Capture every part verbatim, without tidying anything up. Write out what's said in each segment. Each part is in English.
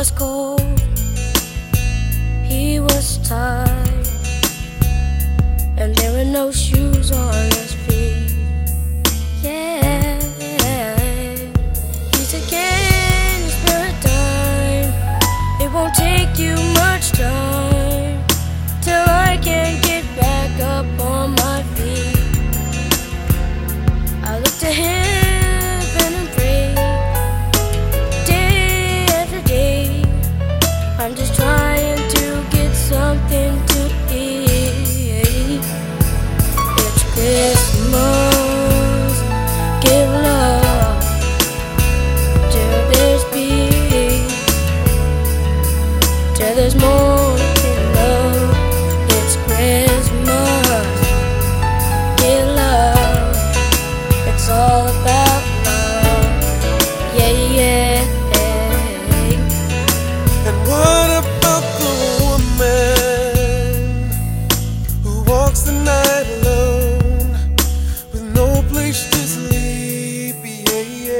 was cold, he was tired, and there were no shoes on his feet. Yeah, he said, "Can you spare a dime? It won't take you much time till I can get back up on my feet." I looked to heaven and prayed day after day. I'm just trying to get something to eat. It's Christmas, give love till there's peace, till there's more than love. It's Christmas, give love. It's all about love. Yeah, yeah. And what about the woman who walks the night alone with no place to sleep? Yeah,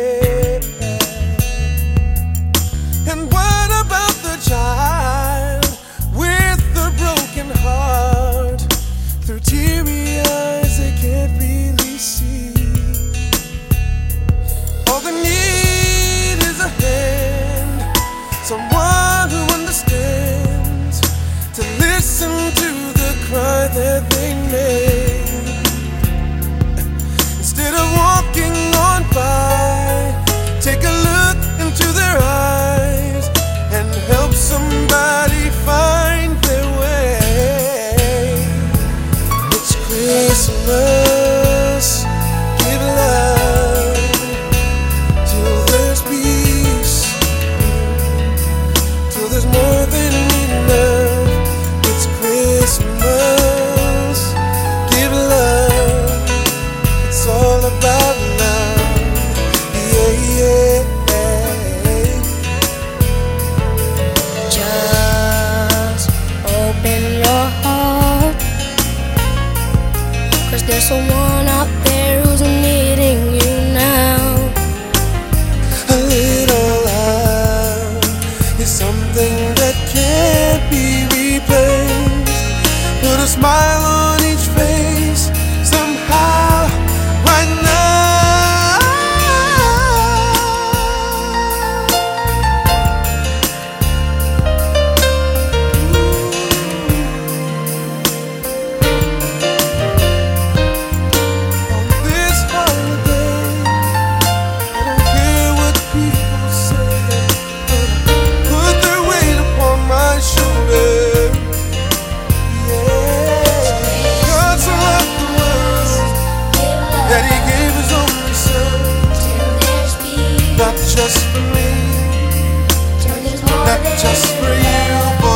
yeah. And what about the child with the broken heart? Through teary eyes they can't really see. All they need is a hand, someone who understands, to listen to the cry that they made. Instead of walking on by, take a look into their eyes and help somebody find their way. It's Christmas, give love till there's peace, till there's more than enough. It's Christmas, give love. It's all about love. Yeah, yeah. Just open your heart, 'cause there's someone out there who's needing you now. A little love is something that can't be replaced. Put a smile on each face somehow right now. On this holiday, I don't care what people say. Put their weight upon my shoulder. Yeah, God so loved the world that He gave His only Son, not just for me, not just for you, but